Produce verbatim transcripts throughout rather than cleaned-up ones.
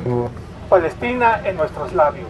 Palestina en nuestros labios.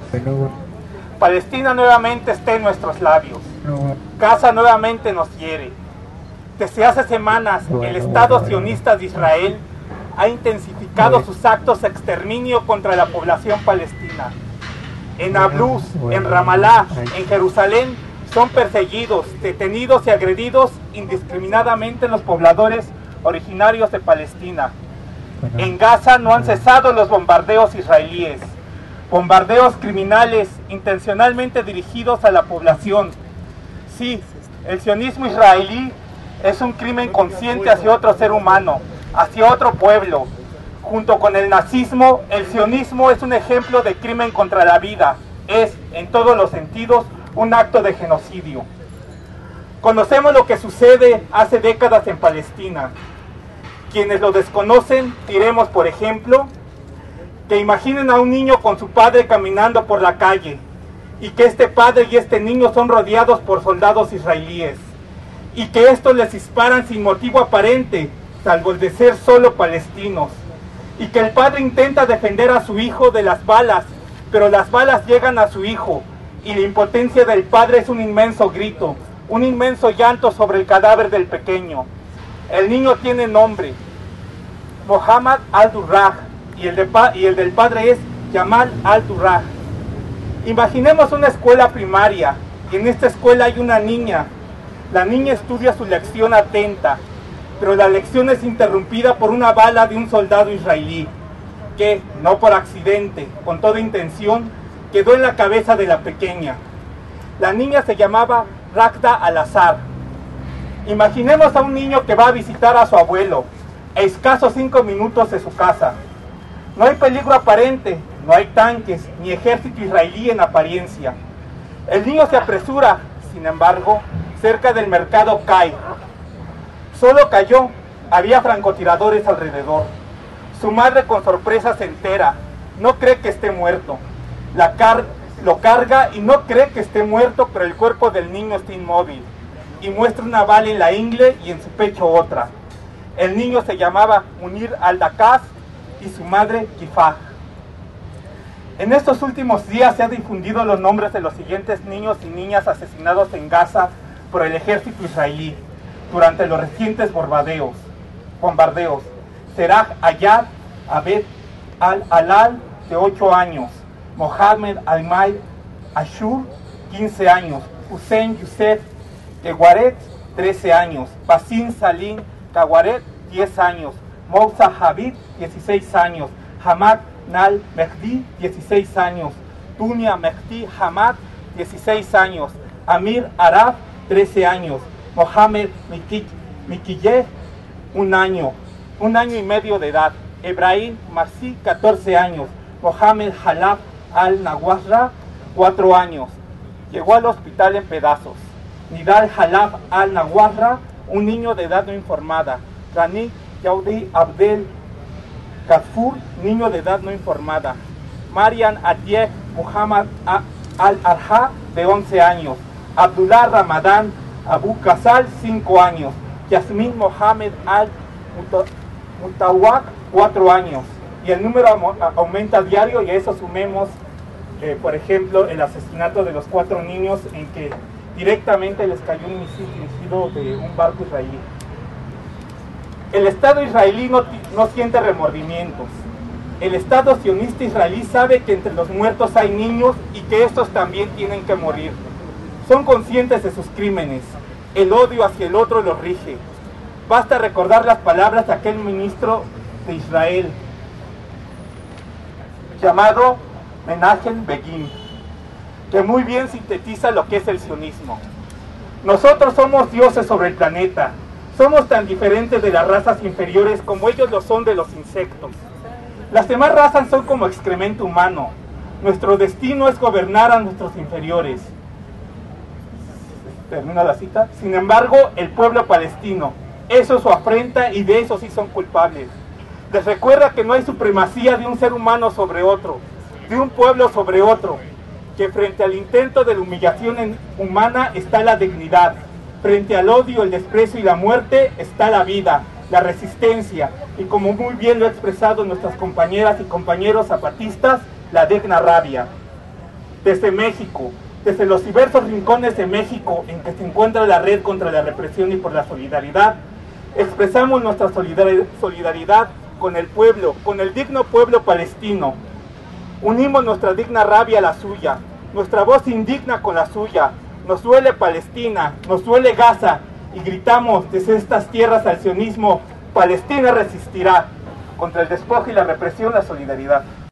Palestina nuevamente está en nuestros labios. Gaza nuevamente nos hiere. Desde hace semanas, el Estado sionista de Israel ha intensificado sus actos de exterminio contra la población palestina. En Nablus, en Ramallah, en Jerusalén, son perseguidos, detenidos y agredidos indiscriminadamente los pobladores originarios de Palestina. En Gaza no han cesado los bombardeos israelíes, bombardeos criminales intencionalmente dirigidos a la población. Sí, el sionismo israelí es un crimen consciente hacia otro ser humano, hacia otro pueblo. Junto con el nazismo, el sionismo es un ejemplo de crimen contra la vida. Es, en todos los sentidos, un acto de genocidio. Conocemos lo que sucede hace décadas en Palestina. Quienes lo desconocen, diremos, por ejemplo, que imaginen a un niño con su padre caminando por la calle y que este padre y este niño son rodeados por soldados israelíes y que estos les disparan sin motivo aparente, salvo el de ser solo palestinos, y que el padre intenta defender a su hijo de las balas, pero las balas llegan a su hijo y la impotencia del padre es un inmenso grito, un inmenso llanto sobre el cadáver del pequeño. El niño tiene nombre, Mohammad al-Durrah, y el, de pa y el del padre es Jamal al-Durrah. Imaginemos una escuela primaria, y en esta escuela hay una niña. La niña estudia su lección atenta, pero la lección es interrumpida por una bala de un soldado israelí, que, no por accidente, con toda intención, quedó en la cabeza de la pequeña. La niña se llamaba Rakda al-Azhar. Imaginemos a un niño que va a visitar a su abuelo, a escasos cinco minutos de su casa. No hay peligro aparente, no hay tanques, ni ejército israelí en apariencia. El niño se apresura, sin embargo, cerca del mercado Kai. Solo cayó, había francotiradores alrededor. Su madre con sorpresa se entera, no cree que esté muerto. La car lo carga y no cree que esté muerto, pero el cuerpo del niño está inmóvil y muestra una bala en la ingle y en su pecho otra. El niño se llamaba Munir al-Dakaz y su madre Kifah. En estos últimos días se han difundido los nombres de los siguientes niños y niñas asesinados en Gaza por el ejército israelí durante los recientes bombardeos. bombardeos. Seraj Ayad Abed al-Alal, de ocho años. Mohamed Almay Ashur, quince años. Hussein Youssef Kewaret, trece años. Basim Salim Kawaret, diez años. Moussa Habib, dieciséis años. Hamad Nal Mehdi, dieciséis años. Dunia Mehdi Hamad, dieciséis años. Amir Araf, trece años. Mohamed Mikiyeh, un año, un año y medio de edad. Ebrahim Marsi, catorce años. Mohamed Halaf al-Nawasra, cuatro años. Llegó al hospital en pedazos. Nidal Halaf al-Nawasra, un niño de edad no informada. Rani Yaudi Abdel Kafur, niño de edad no informada. Marian Atieh Muhammad al-Arha, de once años. Abdullah Ramadán Abu Kasal, cinco años. Yasmin Mohamed al-Mutawak, cuatro años. Y el número aumenta a diario, y a eso sumemos, eh, por ejemplo, el asesinato de los cuatro niños en que directamente les cayó un misil dirigido de un barco israelí. El Estado israelí no, no siente remordimientos. El Estado sionista israelí sabe que entre los muertos hay niños y que estos también tienen que morir. Son conscientes de sus crímenes. El odio hacia el otro los rige. Basta recordar las palabras de aquel ministro de Israel, llamado Menachem Begin, que muy bien sintetiza lo que es el sionismo. Nosotros somos dioses sobre el planeta. Somos tan diferentes de las razas inferiores como ellos lo son de los insectos. Las demás razas son como excremento humano. Nuestro destino es gobernar a nuestros inferiores. Termina la cita. Sin embargo, el pueblo palestino, eso es su afrenta y de eso sí son culpables. Les recuerda que no hay supremacía de un ser humano sobre otro, de un pueblo sobre otro, que frente al intento de la humillación humana está la dignidad, frente al odio, el desprecio y la muerte está la vida, la resistencia y, como muy bien lo han expresado nuestras compañeras y compañeros zapatistas, la digna rabia. Desde México, desde los diversos rincones de México en que se encuentra la red contra la represión y por la solidaridad, expresamos nuestra solidaridad con el pueblo, con el digno pueblo palestino. Unimos nuestra digna rabia a la suya, nuestra voz indigna con la suya. Nos duele Palestina, nos duele Gaza, y gritamos desde estas tierras al sionismo: Palestina resistirá contra el despojo y la represión, la solidaridad.